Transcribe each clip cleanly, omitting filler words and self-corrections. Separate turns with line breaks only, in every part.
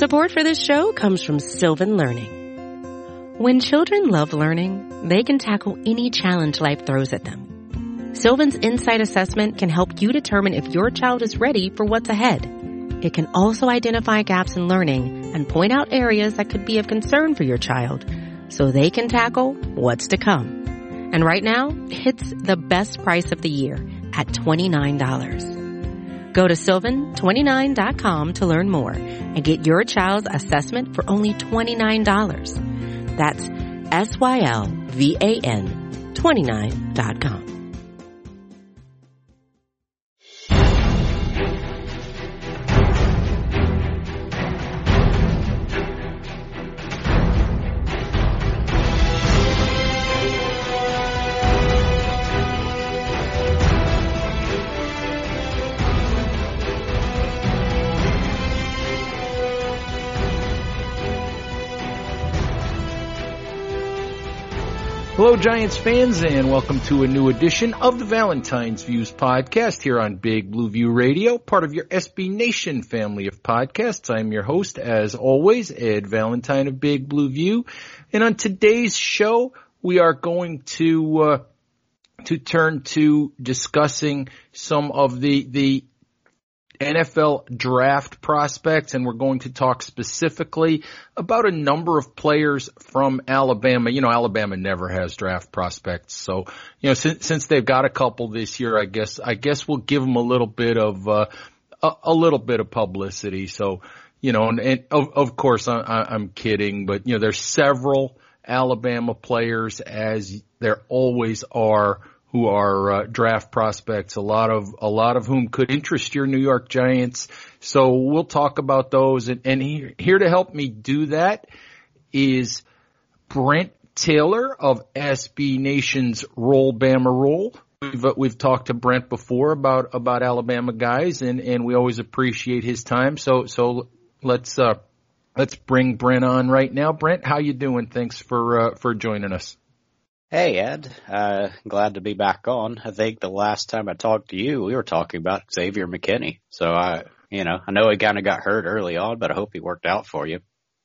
Support for this show comes from Sylvan Learning. When children love learning, they can tackle any challenge life throws at them. Sylvan's Insight Assessment can help you determine if your child is ready for what's ahead. It can also identify gaps in learning and point out areas that could be of concern for your child so they can tackle what's to come. And right now, it's the best price of the year at $29. Go to sylvan29.com to learn more and get your child's assessment for only $29. That's SYLVAN 29.com.
Hello, Giants fans, and welcome to a new edition of the Valentine's Views podcast here on Big Blue View Radio, part of your SB Nation family of podcasts. I'm your host, as always, Ed Valentine of Big Blue View. And on today's show, we are going to turn to discussing some of the NFL draft prospects, and we're going to talk specifically about a number of players from Alabama. You know, Alabama never has draft prospects, so since they've got a couple this year, I guess we'll give them a little bit of publicity. So, and of course I'm kidding, but there's several Alabama players, as there always are, who are draft prospects, a lot of whom could interest your New York Giants. So we'll talk about those. And here to help me do that is Brent Taylor of SB Nation's Roll Bama Roll. We've talked to Brent before about Alabama guys, and we always appreciate his time. So let's bring Brent on right now. Brent, how you doing? Thanks for joining us.
Hey, Ed. Glad to be back on. I think the last time I talked to you, we were talking about Xavier McKinney. So I know he kind of got hurt early on, but I hope he worked out for you.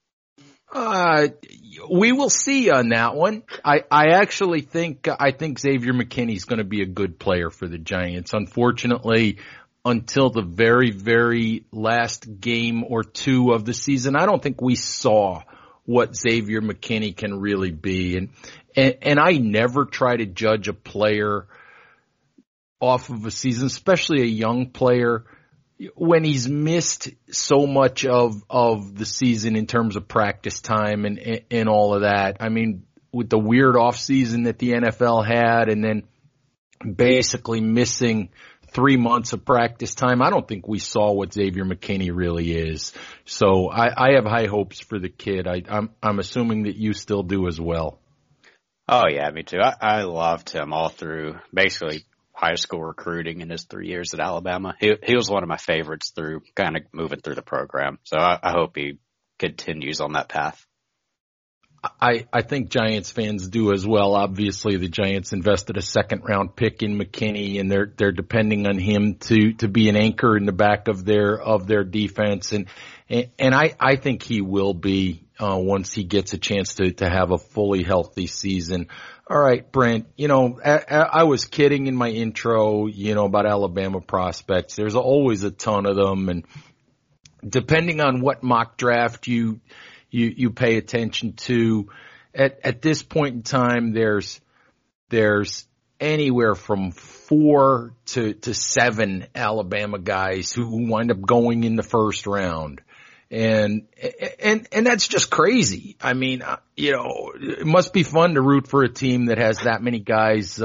We will see on that one. I actually think Xavier McKinney is going to be a good player for the Giants. Unfortunately, until the very, very last game or two of the season, I don't think we saw what Xavier McKinney can really be. And I never try to judge a player off of a season, especially a young player, when he's missed so much of the season in terms of practice time and all of that. I mean, with the weird off season that the NFL had and then basically missing 3 months of practice time, I don't think we saw what Xavier McKinney really is. So I have high hopes for the kid. I'm assuming that you still do as well.
Oh, yeah, me too. I loved him all through basically high school recruiting in his 3 years at Alabama. He was one of my favorites through kind of moving through the program. So I hope he continues on that path.
I think Giants fans do as well. Obviously, the Giants invested a second-round pick in McKinney, and they're depending on him to be an anchor in the back of their defense. And I think he will be once he gets a chance to have a fully healthy season. All right, Brent, I was kidding in my intro, about Alabama prospects. There's always a ton of them, and depending on what mock draft you pay attention to, at this point in time, there's anywhere from 4 to 7 Alabama guys who wind up going in the first round. And that's just crazy. I mean, it must be fun to root for a team that has that many guys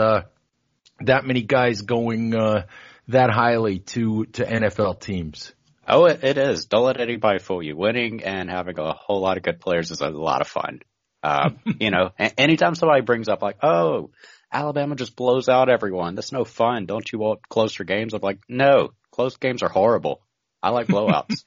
going that highly to NFL teams.
Oh, it is. Don't let anybody fool you. Winning and having a whole lot of good players is a lot of fun. Anytime somebody brings up like, oh, Alabama just blows out everyone, that's no fun. Don't you want closer games? I'm like, no, close games are horrible. I like blowouts.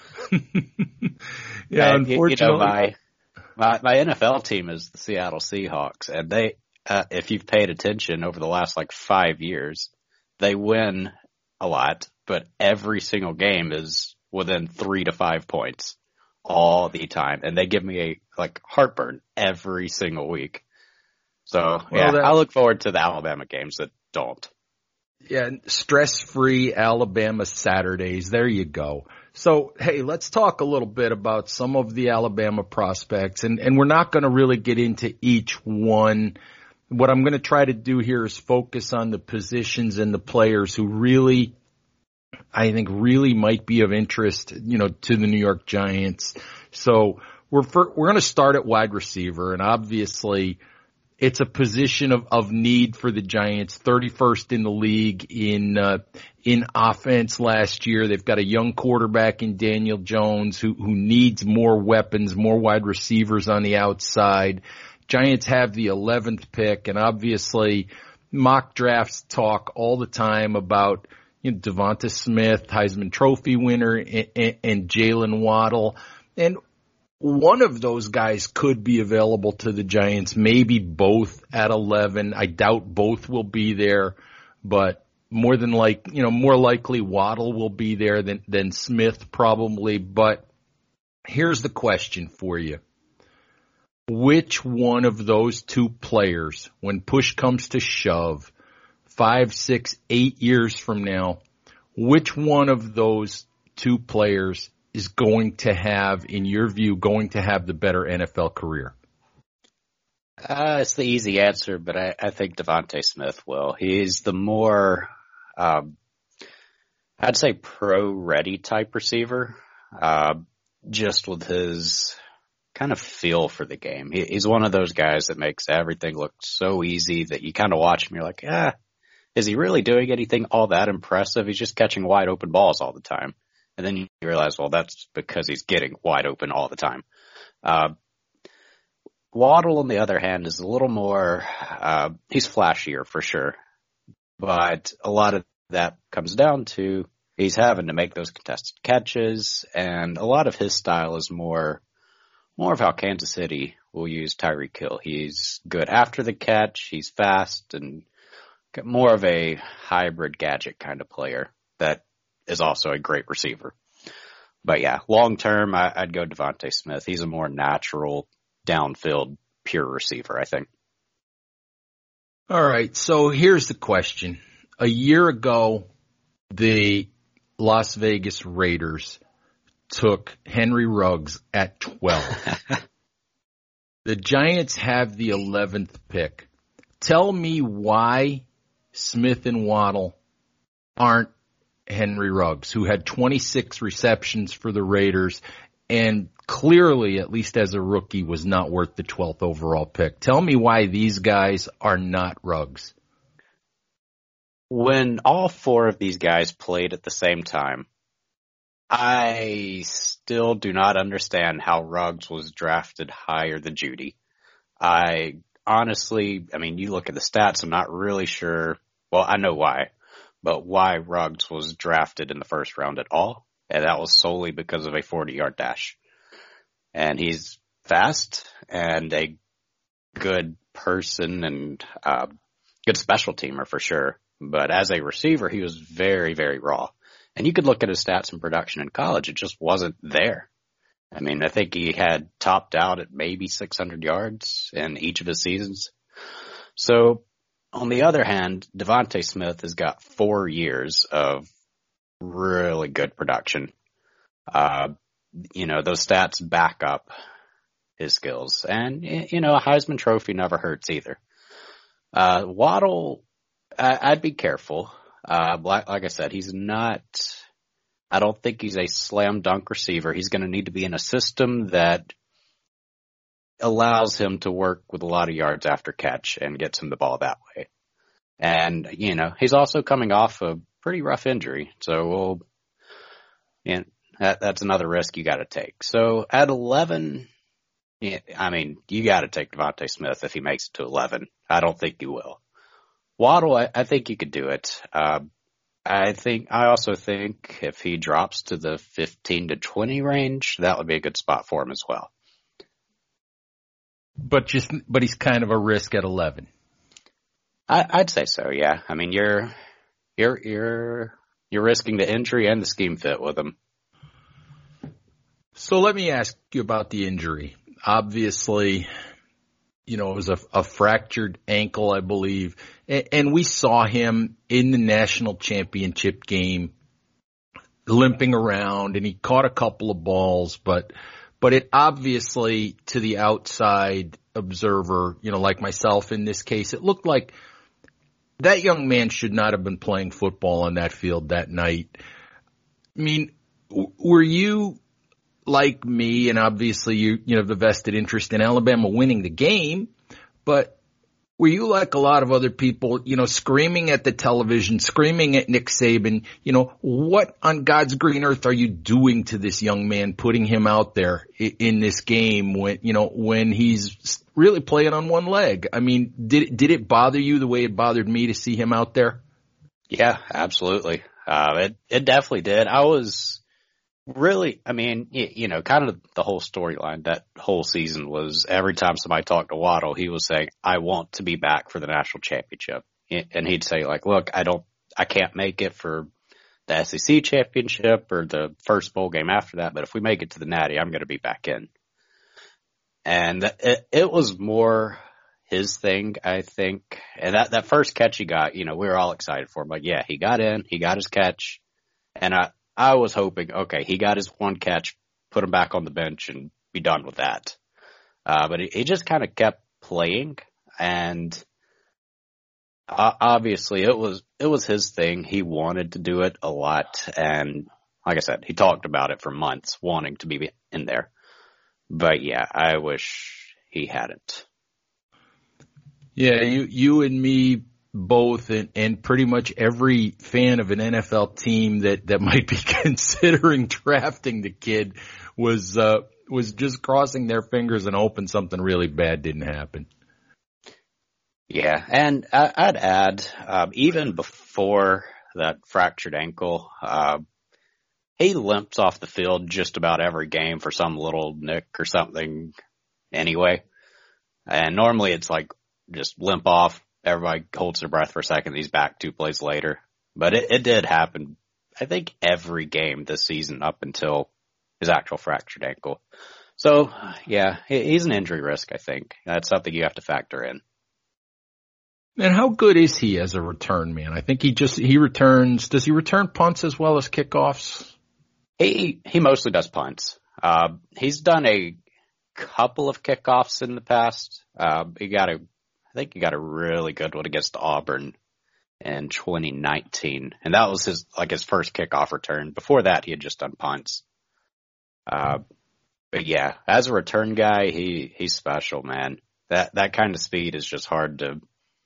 Yeah,
and,
unfortunately.
My NFL team is the Seattle Seahawks, and they, if you've paid attention over the last 5 years, they win a lot, but every single game is within 3 to 5 points. all the time, and they give me heartburn every single week. So I look forward to the Alabama games that don't.
Yeah, stress-free Alabama Saturdays. There you go. So, hey, let's talk a little bit about some of the Alabama prospects, and we're not going to really get into each one. What I'm going to try to do here is focus on the positions and the players who really, I think, really might be of interest, to the New York Giants. So we're going to start at wide receiver, and obviously it's a position of need for the Giants. 31st in the league in offense last year. They've got a young quarterback in Daniel Jones who needs more weapons, more wide receivers on the outside. Giants have the 11th pick, and obviously mock drafts talk all the time about Devonta Smith, Heisman Trophy winner, and Jalen Waddle. And one of those guys could be available to the Giants, maybe both at 11. I doubt both will be there, but more likely Waddle will be there than Smith probably. But here's the question for you. Which one of those two players, when push comes to shove, 5, 6, 8 years from now, which one of those two players is going to have, in your view, the better NFL career?
It's the easy answer, but I think Devonta Smith will. He's the more, I'd say, pro-ready type receiver, just with his kind of feel for the game. He's one of those guys that makes everything look so easy that you kind of watch him, you're like, is he really doing anything all that impressive? He's just catching wide open balls all the time. And then you realize, well, that's because he's getting wide open all the time. Waddle, on the other hand, is a little more, he's flashier for sure. But a lot of that comes down to he's having to make those contested catches. And a lot of his style is more of how Kansas City will use Tyreek Hill. He's good after the catch. He's fast and more of a hybrid gadget kind of player that is also a great receiver. But yeah, long term, I'd go Devonta Smith. He's a more natural, downfield, pure receiver, I think.
All right, so here's the question. A year ago, the Las Vegas Raiders took Henry Ruggs at 12. The Giants have the 11th pick. Tell me why Smith and Waddle aren't Henry Ruggs, who had 26 receptions for the Raiders and clearly, at least as a rookie, was not worth the 12th overall pick. Tell me why these guys are not Ruggs.
When all four of these guys played at the same time, I still do not understand how Ruggs was drafted higher than Jeudy. Honestly, you look at the stats, I'm not really sure. Well, I know why, but why Ruggs was drafted in the first round at all. And that was solely because of a 40-yard dash. And he's fast and a good person and good special teamer for sure. But as a receiver, he was very, very raw. And you could look at his stats in production in college. It just wasn't there. I think he had topped out at maybe 600 yards in each of his seasons. So, on the other hand, Devonta Smith has got 4 years of really good production. Those stats back up his skills. And, a Heisman Trophy never hurts either. Waddle, I'd be careful. Like I said, I don't think he's a slam dunk receiver. He's going to need to be in a system that allows him to work with a lot of yards after catch and gets him the ball that way. And, he's also coming off a pretty rough injury. So that's another risk you got to take. So at 11, you got to take Devonta Smith if he makes it to 11. I don't think you will. Waddle, I think you could do it. I also think if he drops to the 15 to 20 range, that would be a good spot for him as well.
But he's kind of a risk at 11.
I'd say so, yeah. You're risking the injury and the scheme fit with him.
So let me ask you about the injury. Obviously, it was a fractured ankle, I believe. And we saw him in the national championship game limping around, and he caught a couple of balls, but it obviously, to the outside observer, like myself in this case, it looked like that young man should not have been playing football on that field that night. I mean, were you like me, and obviously you have the vested interest in Alabama winning the game, but were you like a lot of other people, screaming at the television, screaming at Nick Saban, what on God's green earth are you doing to this young man, putting him out there in this game when he's really playing on one leg? I mean, did it bother you the way it bothered me to see him out there?
Yeah, absolutely. It definitely did. I was really, kind of the whole storyline that whole season was every time somebody talked to Waddle, he was saying, I want to be back for the national championship. And he'd say, like, look, I can't make it for the SEC championship or the first bowl game after that, but if we make it to the Natty, I'm going to be back in. And it was more his thing, I think. And that first catch he got, we were all excited for him. Like, yeah, he got in, he got his catch. And I was hoping, okay, he got his one catch, put him back on the bench and be done with that. But he just kind of kept playing, and obviously it was his thing. He wanted to do it a lot, and like I said, he talked about it for months, wanting to be in there. But yeah, I wish he hadn't.
Yeah, you and me both, and pretty much every fan of an NFL team that might be considering drafting the kid was just crossing their fingers and hoping something really bad didn't happen.
Yeah, and I'd add, even before that fractured ankle, he limps off the field just about every game for some little nick or something anyway. And normally it's like just limp off, everybody holds their breath for a second, he's back 2 plays later. But it did happen, I think, every game this season up until his actual fractured ankle. So, yeah, he's an injury risk, I think. That's something you have to factor in.
And how good is he as a return man? I think he returns. Does he return punts as well as kickoffs?
He mostly does punts. He's done a couple of kickoffs in the past. I think he got a really good one against Auburn in 2019, and that was his first kickoff return. Before that, he had just done punts. But yeah, as a return guy, he's special, man. That kind of speed is just hard to.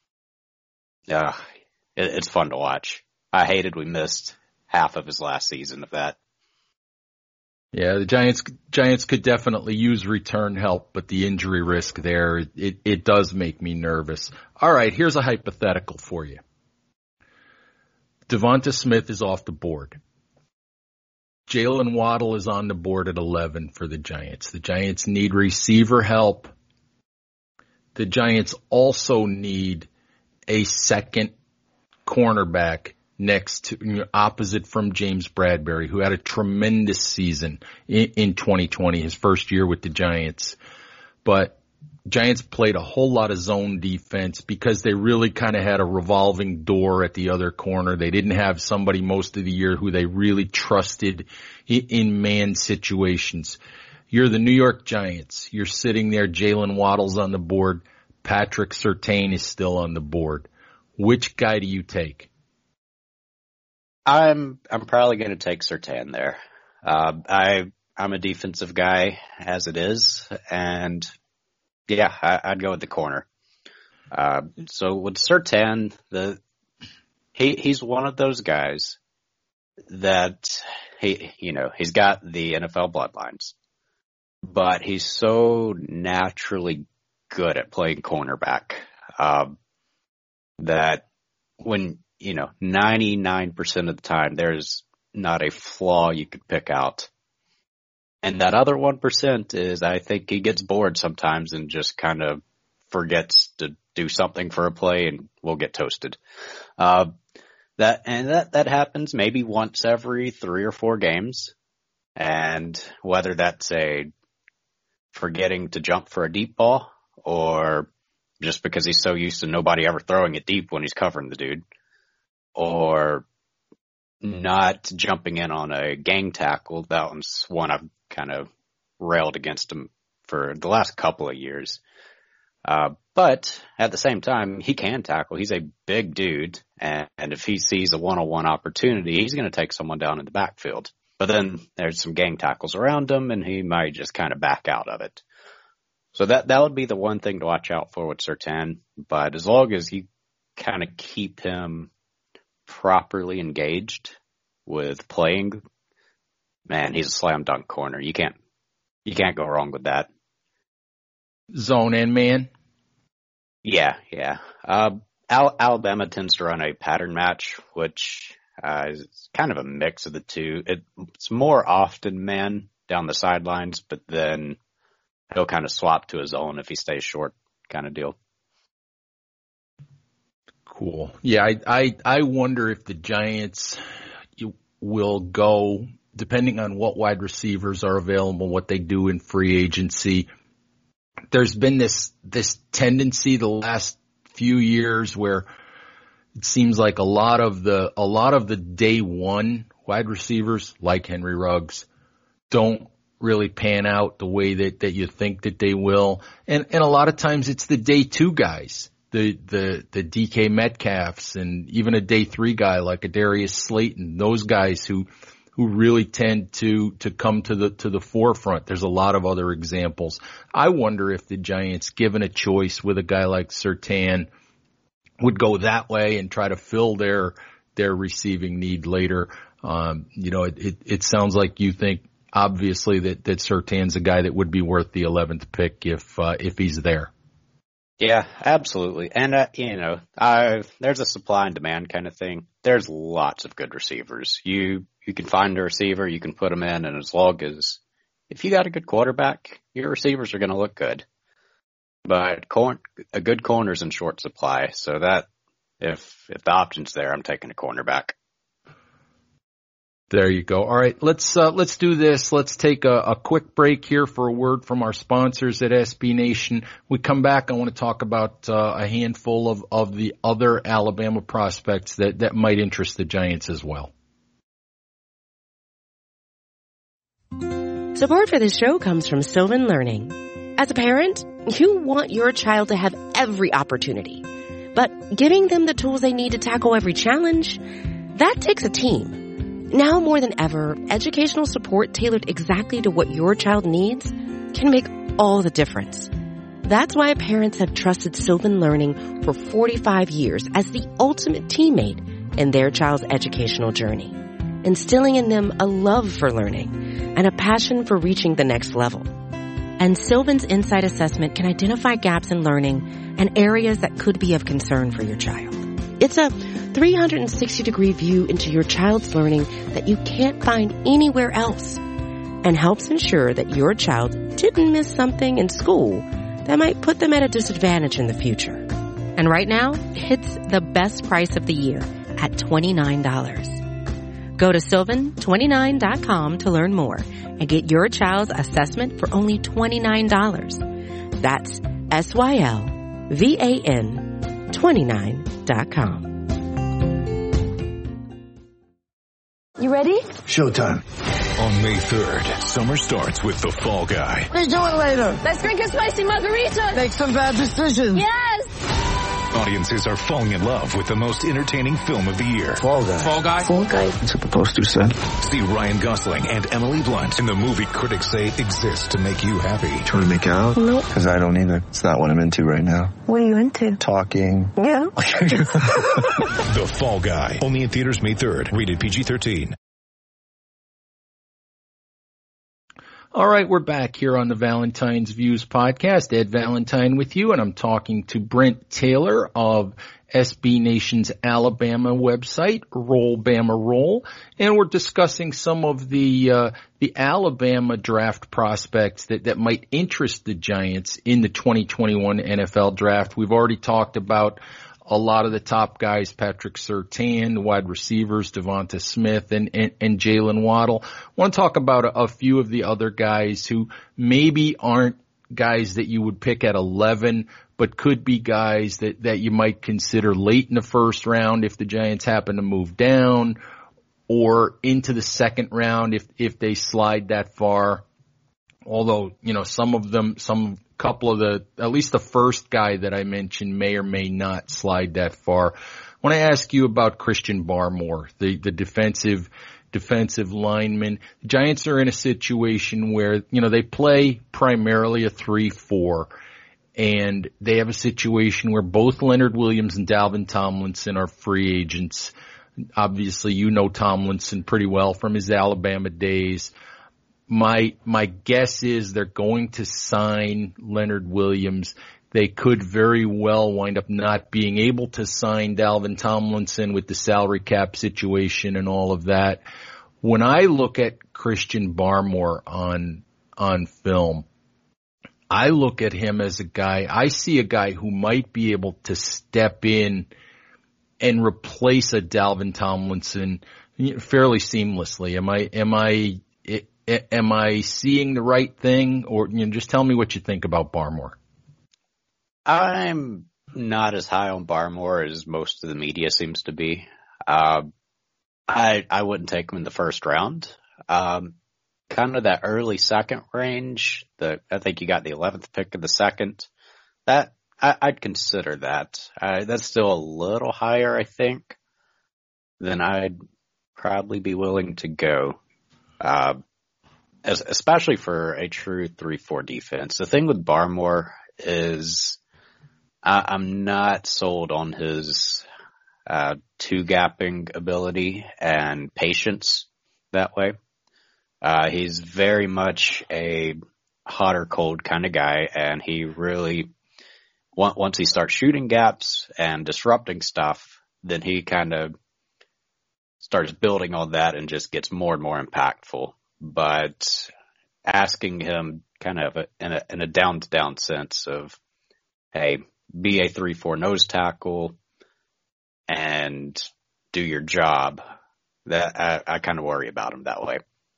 It's fun to watch. I hated we missed half of his last season of that.
Yeah, the Giants could definitely use return help, but the injury risk there, it does make me nervous. All right, here's a hypothetical for you. Devonta Smith is off the board. Jalen Waddle is on the board at 11 for the Giants. The Giants need receiver help. The Giants also need a second cornerback next to opposite from James Bradbury, who had a tremendous season in 2020, his first year with the Giants. But Giants played a whole lot of zone defense because they really kind of had a revolving door at the other corner. They didn't have somebody most of the year who they really trusted in man situations. You're the New York Giants. You're sitting there. Jalen Waddle's on the board. Patrick Surtain is still on the board. Which guy do you take?
I'm probably going to take Surtain there. I'm a defensive guy as it is, and yeah, I'd go with the corner. So with Surtain, he's one of those guys that he's got the NFL bloodlines, but he's so naturally good at playing cornerback that when 99% of the time, there's not a flaw you could pick out. And that other 1% is, I think he gets bored sometimes and just kind of forgets to do something for a play and will get toasted. That happens maybe once every 3 or 4 games. And whether that's forgetting to jump for a deep ball, or just because he's so used to nobody ever throwing it deep when he's covering the dude, or not jumping in on a gang tackle. That one's one I've kind of railed against him for the last couple of years. But at the same time, he can tackle. He's a big dude, and if he sees a one-on-one opportunity, he's going to take someone down in the backfield. But then there's some gang tackles around him, and he might just kind of back out of it. So that would be the one thing to watch out for with Surtain. But as long as you kind of keep him properly engaged with playing, man, he's a slam dunk corner. You can't go wrong with that.
Zone and man.
Yeah. Alabama tends to run a pattern match, which is kind of a mix of the two. It's more often man down the sidelines, but then he'll kind of swap to his zone if he stays short, kind of deal.
Cool. Yeah, I wonder if the Giants will go, depending on what wide receivers are available, what they do in free agency. There's been this tendency the last few years where it seems like a lot of the day one wide receivers, like Henry Ruggs, don't really pan out the way that you think that they will. And a lot of times it's the day two guys, the DK Metcalfs, and even a day three guy like a Darius Slayton, those guys who really tend to come to the forefront. There's a lot of other examples. I wonder if the Giants, given a choice with a guy like Surtain, would go that way and try to fill their receiving need later. It sounds like you think obviously that Surtain's a guy that would be worth the 11th pick if he's there.
Yeah, absolutely. And there's a supply and demand kind of thing. There's lots of good receivers. You can find a receiver, you can put him in, and as long as if you got a good quarterback, your receivers are going to look good. But a good corner's in short supply, so that if the option's there, I'm taking a cornerback.
There you go. All right, let's do this. Let's take a quick break here for a word from our sponsors at SB Nation. We come back, I want to talk about a handful of the other Alabama prospects that might interest the Giants as well.
Support for this show comes from Sylvan Learning. As a parent, you want your child to have every opportunity, but giving them the tools they need to tackle every challenge, that takes a team. Now more than ever, educational support tailored exactly to what your child needs can make all the difference. That's why parents have trusted Sylvan Learning for 45 years as the ultimate teammate in their child's educational journey, instilling in them a love for learning and a passion for reaching the next level. And Sylvan's Insight Assessment can identify gaps in learning and areas that could be of concern for your child. It's a 360-degree view into your child's learning that you can't find anywhere else, and helps ensure that your child didn't miss something in school that might put them at a disadvantage in the future. And right now, it's the best price of the year at $29. Go to sylvan29.com to learn more and get your child's assessment for only $29. That's SYLVAN 29.com.
You ready?
Showtime. On May 3rd, summer starts with The Fall Guy.
Let's do it later. Let's drink a spicy margarita. Make some bad decisions. Yes!
Audiences are falling in love with the most entertaining film of the year.
Fall Guy.
Fall Guy. Fall Guy.
That's what the poster said.
See Ryan Gosling and Emily Blunt in the movie critics say exists to make you happy.
Trying to make it out?
Nope.
Because I don't either. It's not what I'm into right now.
What are you into?
Talking.
Yeah.
The Fall Guy. Only in theaters May 3rd. Rated PG-13.
All right, we're back here on the Valentine's Views podcast. Ed Valentine with you, and I'm talking to Brent Taylor of SB Nation's Alabama website, Roll Bama Roll, and we're discussing some of the Alabama draft prospects that might interest the Giants in the 2021 NFL draft. We've already talked about a lot of the top guys, Patrick Surtain, the wide receivers, Devonta Smith and Jalen Waddle. I want to talk about a few of the other guys who maybe aren't guys that you would pick at 11, but could be guys that you might consider late in the first round if the Giants happen to move down, or into the second round if they slide that far. Although, at least the first guy that I mentioned may or may not slide that far. I want to ask you about Christian Barmore, the defensive lineman. The Giants are in a situation where, they play primarily a 3-4, and they have a situation where both Leonard Williams and Dalvin Tomlinson are free agents. Obviously, Tomlinson pretty well from his Alabama days. My guess is they're going to sign Leonard Williams. They could very well wind up not being able to sign Dalvin Tomlinson with the salary cap situation and all of that. When I look at Christian Barmore on film, I look at him as I see a guy who might be able to step in and replace a Dalvin Tomlinson fairly seamlessly. Am I seeing the right thing, or just tell me what you think about Barmore?
I'm not as high on Barmore as most of the media seems to be. I wouldn't take him in the first round. Kind of that early second range. I think you got the 11th pick of the second. That I'd consider that. That's still a little higher, I think, than I'd probably be willing to go. Especially for a true 3-4 defense. The thing with Barmore is I'm not sold on his two-gapping ability and patience that way. He's very much a hot or cold kind of guy, and he really, once he starts shooting gaps and disrupting stuff, then he kind of starts building on that and just gets more and more impactful. But asking him kind of in a down-to-down sense of, hey, be a 3-4 nose tackle and do your job, that I kind of worry about him that way.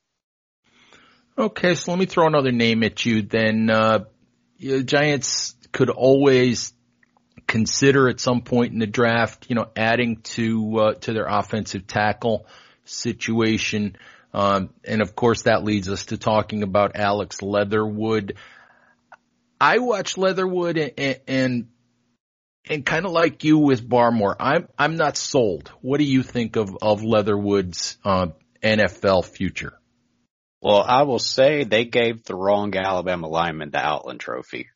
Okay, so let me throw another name at you then. Giants could always consider at some point in the draft, adding to their offensive tackle situation. And of course that leads us to talking about Alex Leatherwood. I watched Leatherwood and kind of like you with Barmore, I'm not sold. What do you think of Leatherwood's NFL future?
Well, I will say they gave the wrong Alabama lineman the Outland Trophy.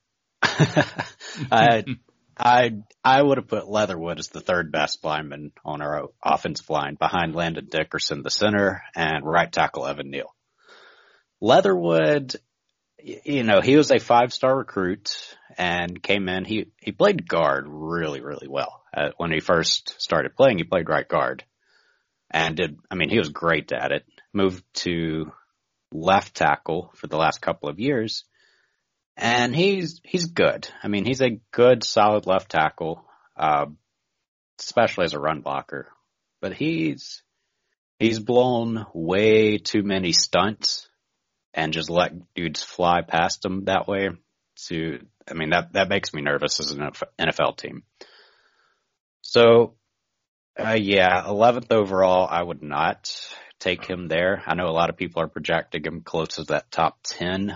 I would have put Leatherwood as the third best lineman on our offensive line behind Landon Dickerson, the center, and right tackle Evan Neal. Leatherwood, he was a 5-star recruit and came in. He played guard really, really well. When he first started playing, he played right guard and he was great at it. Moved to left tackle for the last couple of years. And he's good. He's a good, solid left tackle, especially as a run blocker. But he's blown way too many stunts and just let dudes fly past him that way. That makes me nervous as an NFL team. So, 11th overall, I would not take him there. I know a lot of people are projecting him close to that top 10.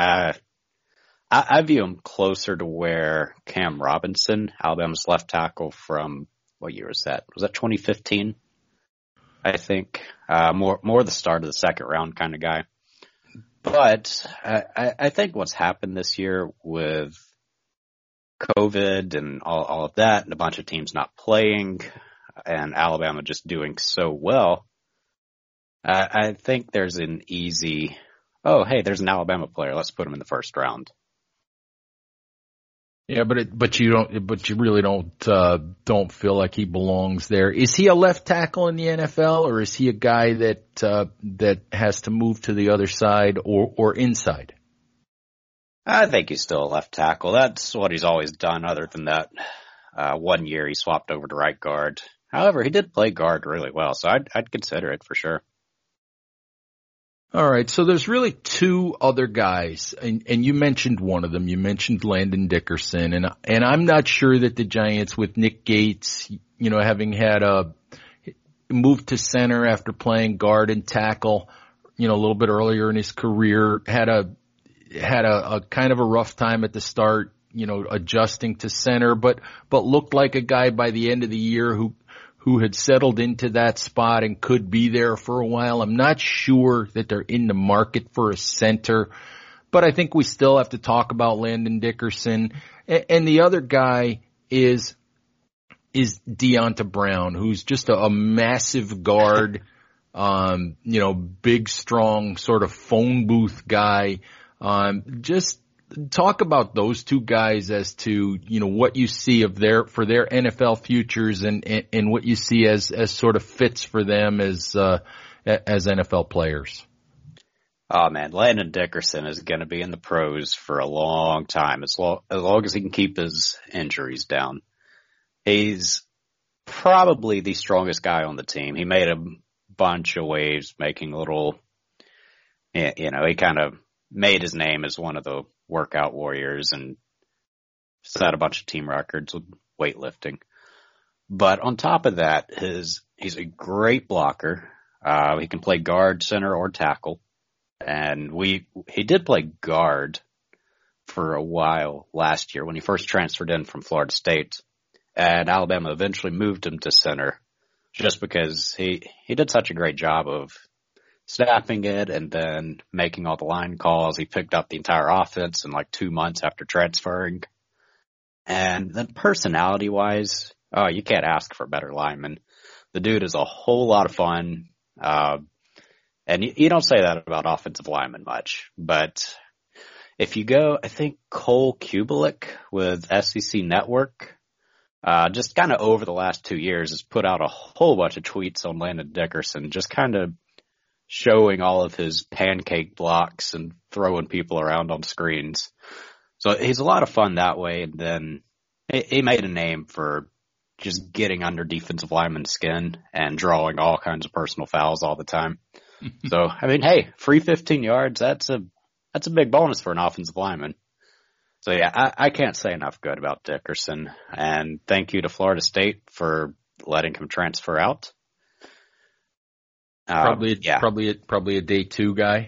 I view him closer to where Cam Robinson, Alabama's left tackle from, what year was that? Was that 2015? I think. More the start of the second round kind of guy. But I think what's happened this year with COVID and all of that, and a bunch of teams not playing, and Alabama just doing so well, I think there's an easy, there's an Alabama player, let's put him in the first round.
Yeah, but you really don't feel like he belongs there. Is he a left tackle in the NFL, or is he a guy that has to move to the other side or inside?
I think he's still a left tackle. That's what he's always done. Other than that, 1 year he swapped over to right guard. However, he did play guard really well, so I'd consider it for sure.
All right, so there's really two other guys, and you mentioned one of them. You mentioned Landon Dickerson, and I'm not sure that the Giants, with Nick Gates, having had a move to center after playing guard and tackle, a little bit earlier in his career, had a kind of a rough time at the start, adjusting to center, but looked like a guy by the end of the year who had settled into that spot and could be there for a while. I'm not sure that they're in the market for a center, but I think we still have to talk about Landon Dickerson. And the other guy is Deonta Brown, who's just a massive guard, big, strong, sort of phone booth guy. Just talk about those two guys as to, what you see for their NFL futures and what you see as sort of fits for them as NFL players.
Oh man, Landon Dickerson is going to be in the pros for a long time, as long as he can keep his injuries down. He's probably the strongest guy on the team. He made a bunch of waves, making little, he kind of made his name as one of the workout warriors and set a bunch of team records with weightlifting. But on top of that, he's a great blocker. He can play guard, center, or tackle. And he did play guard for a while last year when he first transferred in from Florida State. And Alabama eventually moved him to center just because he did such a great job of snapping it and then making all the line calls. He picked up the entire offense in like 2 months after transferring. And then personality-wise, you can't ask for a better lineman. The dude is a whole lot of fun. And you don't say that about offensive linemen much. But if you go, I think Cole Kubelik with SEC Network, just kind of over the last 2 years has put out a whole bunch of tweets on Landon Dickerson, just kind of showing all of his pancake blocks and throwing people around on screens. So he's a lot of fun that way. And then he made a name for just getting under defensive linemen's skin and drawing all kinds of personal fouls all the time. So, I mean, hey, free 15 yards, that's a big bonus for an offensive lineman. So yeah, I can't say enough good about Dickerson, and thank you to Florida State for letting him transfer out.
Probably a day two guy.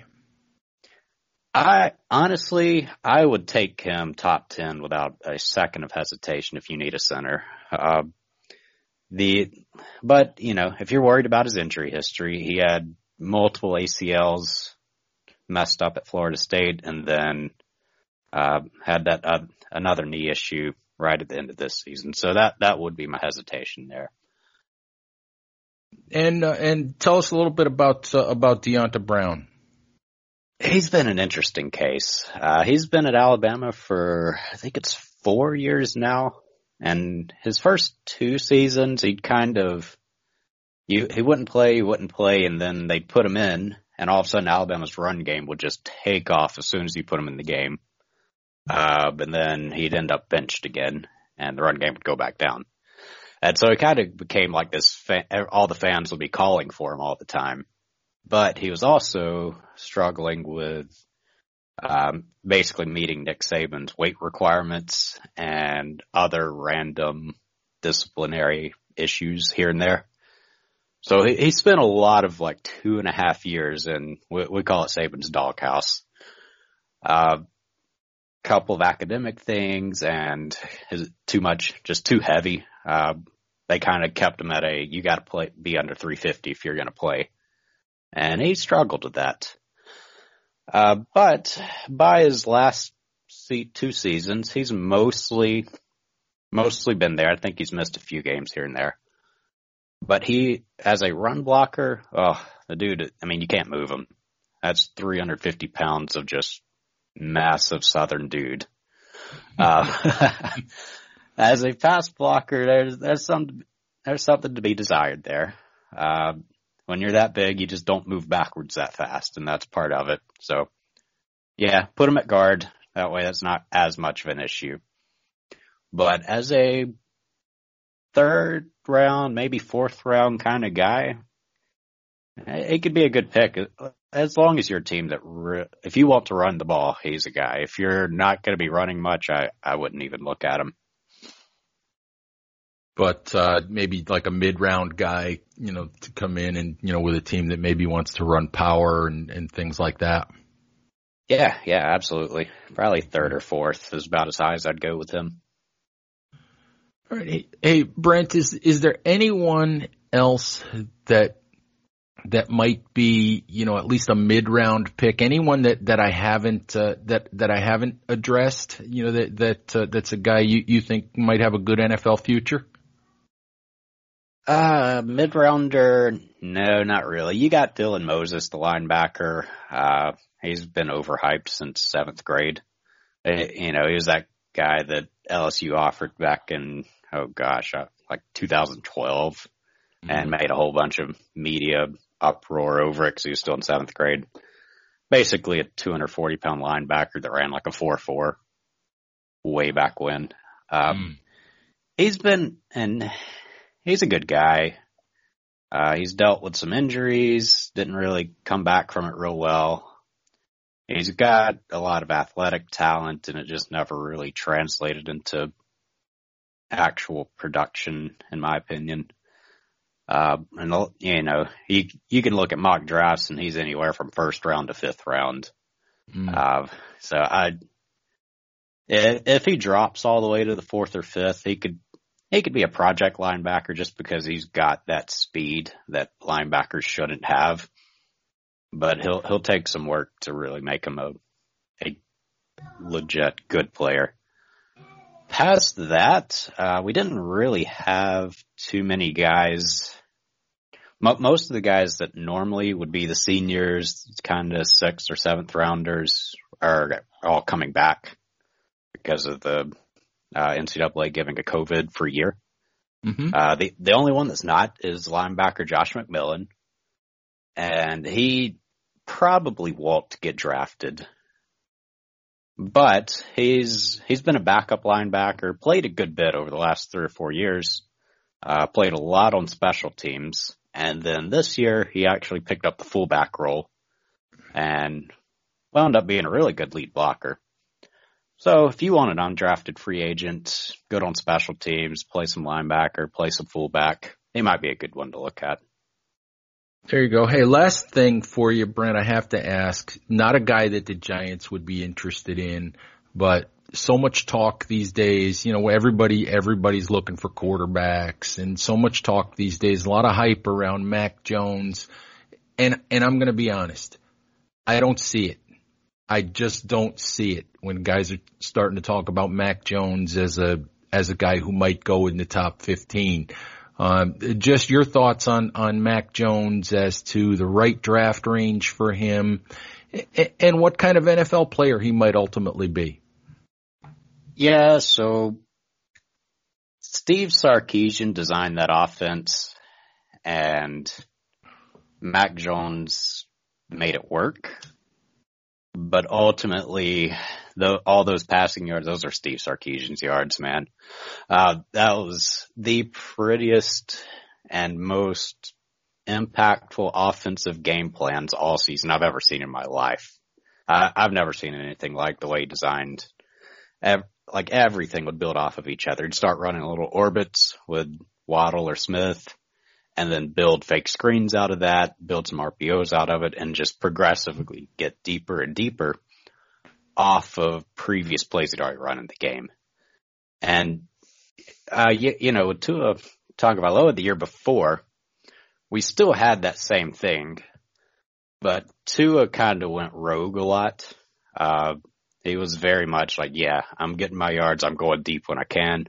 I would take him top 10 without a second of hesitation if you need a center. But if you're worried about his injury history, he had multiple ACLs messed up at Florida State, and then had that another knee issue right at the end of this season. So that would be my hesitation there.
And tell us a little bit about Deonta Brown.
He's been an interesting case. He's been at Alabama for, I think it's 4 years now. And his first 2 seasons, he wouldn't play, and then they'd put him in, and all of a sudden Alabama's run game would just take off as soon as you put him in the game. And then he'd end up benched again, and the run game would go back down. And so it kind of became like this, all the fans would be calling for him all the time. But he was also struggling with basically meeting Nick Saban's weight requirements and other random disciplinary issues here and there. So he spent a lot of like 2.5 years in, we call it Saban's doghouse. Couple of academic things and just too heavy. They kind of kept him at you got to be under 350 if you're going to play. And he struggled with that. But by his last 2 seasons, he's mostly been there. I think he's missed a few games here and there. But he, as a run blocker, the dude, I mean, you can't move him. That's 350 pounds of just massive Southern dude. As a pass blocker, there's something to be desired there. When you're that big, you just don't move backwards that fast, and that's part of it. So, yeah, put him at guard. That way that's not as much of an issue. But as a third round, maybe fourth round kind of guy. He could be a good pick as long as you're a team that if you want to run the ball, he's a guy. If you're not going to be running much, I wouldn't even look at him.
But maybe like a mid-round guy, to come in and, with a team that maybe wants to run power and things like that.
Yeah, absolutely. Probably third or fourth is about as high as I'd go with him.
All right. Hey, Brent, is there anyone else that might be, at least a mid-round pick? Anyone that I haven't that I haven't addressed? That's a guy you think might have a good NFL future?
Mid-rounder, no, not really. You got Dylan Moses, the linebacker. He's been overhyped since 7th grade. He was that guy that LSU offered back in, like 2012 and made a whole bunch of media uproar over it because he was still in 7th grade. Basically a 240-pound linebacker that ran like a 4.4 way back when. He's a good guy. He's dealt with some injuries, didn't really come back from it real well. He's got a lot of athletic talent, and it just never really translated into actual production, in my opinion. You can look at mock drafts, and he's anywhere from 1st round to 5th round. If he drops all the way to the 4th or 5th, he could be a project linebacker just because he's got that speed that linebackers shouldn't have. But he'll take some work to really make him a legit good player. Past that, we didn't really have too many guys. Most of the guys that normally would be the seniors, kind of 6th or 7th rounders, are all coming back because of the NCAA giving a COVID-free year. The only one that's not is linebacker Josh McMillan, and he probably won't get drafted. But he's been a backup linebacker, played a good bit over the last 3 or 4 years, played a lot on special teams, and then this year he actually picked up the fullback role and wound up being a really good lead blocker. So if you want an undrafted free agent, good on special teams, play some linebacker, play some fullback, he might be a good one to look at.
There you go. Hey, last thing for you, Brent, I have to ask, not a guy that the Giants would be interested in, but so much talk these days, everybody's looking for quarterbacks, and so much talk these days, a lot of hype around Mac Jones. And I'm going to be honest, I don't see it. I just don't see it when guys are starting to talk about Mac Jones as a guy who might go in the top 15. Just your thoughts on Mac Jones as to the right draft range for him and what kind of NFL player he might ultimately be.
Yeah, so Steve Sarkisian designed that offense, and Mac Jones made it work. But ultimately, all those passing yards, those are Steve Sarkisian's yards, man. That was the prettiest and most impactful offensive game plans all season I've ever seen in my life. I've never seen anything like the way he designed. Like everything would build off of each other. He'd start running little orbits with Waddle or Smith, and then build fake screens out of that, build some RPOs out of it, and just progressively get deeper and deeper off of previous plays he'd already run in the game. And, with Tua Tagovailoa the year before, we still had that same thing, but Tua kind of went rogue a lot. He was very much like, yeah, I'm getting my yards, I'm going deep when I can.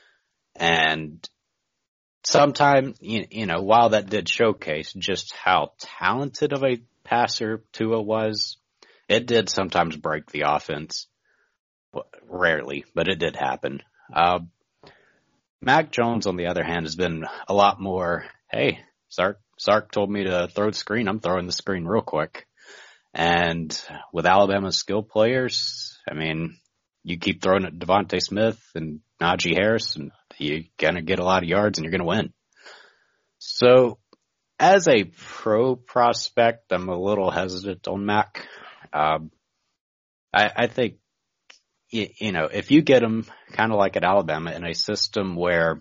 And sometimes, while that did showcase just how talented of a passer Tua was, it did sometimes break the offense. Rarely, but it did happen. Mac Jones, on the other hand, has been a lot more, hey, Sark told me to throw the screen, I'm throwing the screen real quick. And with Alabama's skill players, I mean, you keep throwing at Devontae Smith and Najee Harris, and you're going to get a lot of yards and you're going to win. So as a pro prospect, I'm a little hesitant on Mac. I think, if you get him kind of like at Alabama in a system where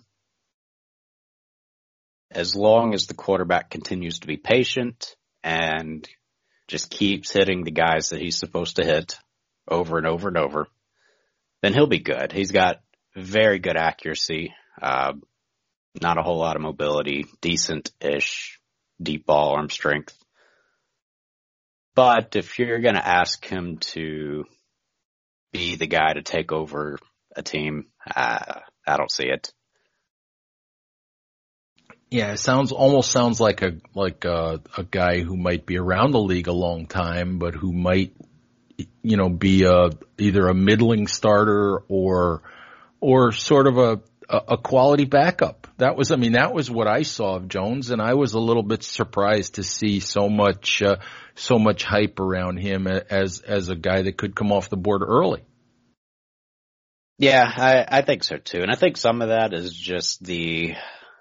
as long as the quarterback continues to be patient and just keeps hitting the guys that he's supposed to hit over and over and over, then he'll be good. He's got very good accuracy, not a whole lot of mobility, decent-ish deep ball arm strength. But if you're going to ask him to be the guy to take over a team, I don't see it.
Yeah, it almost sounds like a guy who might be around the league a long time, but who might, be either a middling starter or sort of a quality backup. That was what I saw of Jones, and I was a little bit surprised to see so much hype around him as a guy that could come off the board early.
Yeah, I think so too, and I think some of that is just the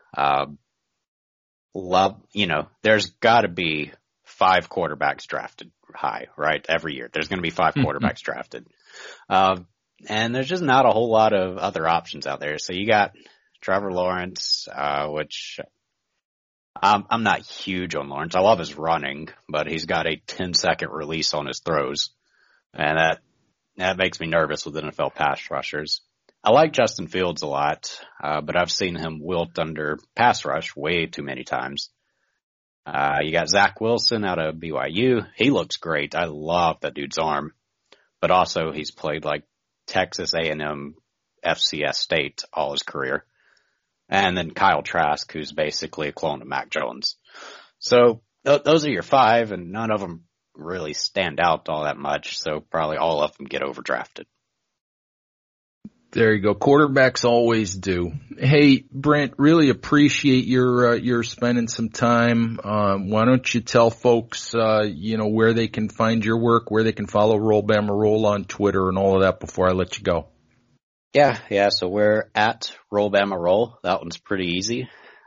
love. There's got to be 5 quarterbacks drafted high, right? Every year, there's going to be 5 quarterbacks drafted. And there's just not a whole lot of other options out there. So you got Trevor Lawrence, which I'm not huge on Lawrence. I love his running, but he's got a 10-second release on his throws. And that makes me nervous with NFL pass rushers. I like Justin Fields a lot, but I've seen him wilt under pass rush way too many times. You got Zach Wilson out of BYU. He looks great. I love that dude's arm. But also he's played like Texas A&M, FCS State all his career. And then Kyle Trask, who's basically a clone of Mac Jones. So those are your 5, and none of them really stand out all that much. So probably all of them get overdrafted.
There you go. Quarterbacks always do. Hey, Brent, really appreciate your spending some time. Why don't you tell folks, where they can find your work, where they can follow Roll Bama Roll on Twitter and all of that before I let you go.
Yeah. So we're at Roll Bama Roll. That one's pretty easy.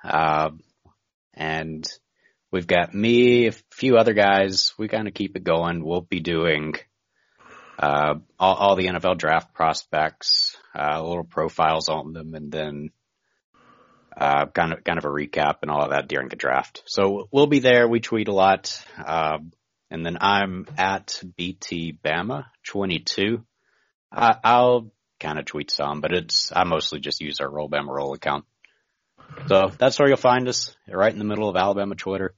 And we've got me, a few other guys. We kind of keep it going. We'll be doing all the NFL draft prospects, little profiles on them, and then kind of a recap and all of that during the draft. So we'll be there. We tweet a lot. And then I'm at BTBama22. I'll kind of tweet some, but I mostly just use our Roll Bama Roll account. So that's where you'll find us, right in the middle of Alabama Twitter.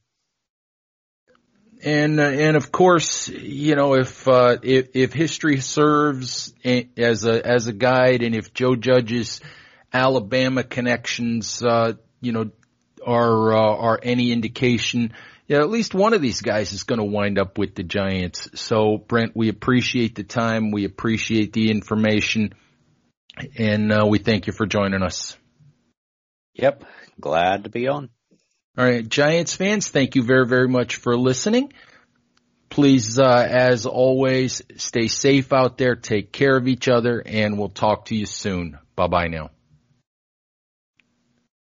And of course, if history serves as a guide, and if Joe Judge's Alabama connections, are any indication, at least one of these guys is going to wind up with the Giants. So, Brent, we appreciate the time. We appreciate the information. And we thank you for joining us.
Yep. Glad to be on.
All right, Giants fans, thank you very, very much for listening. Please, as always, stay safe out there, take care of each other, and we'll talk to you soon. Bye-bye now.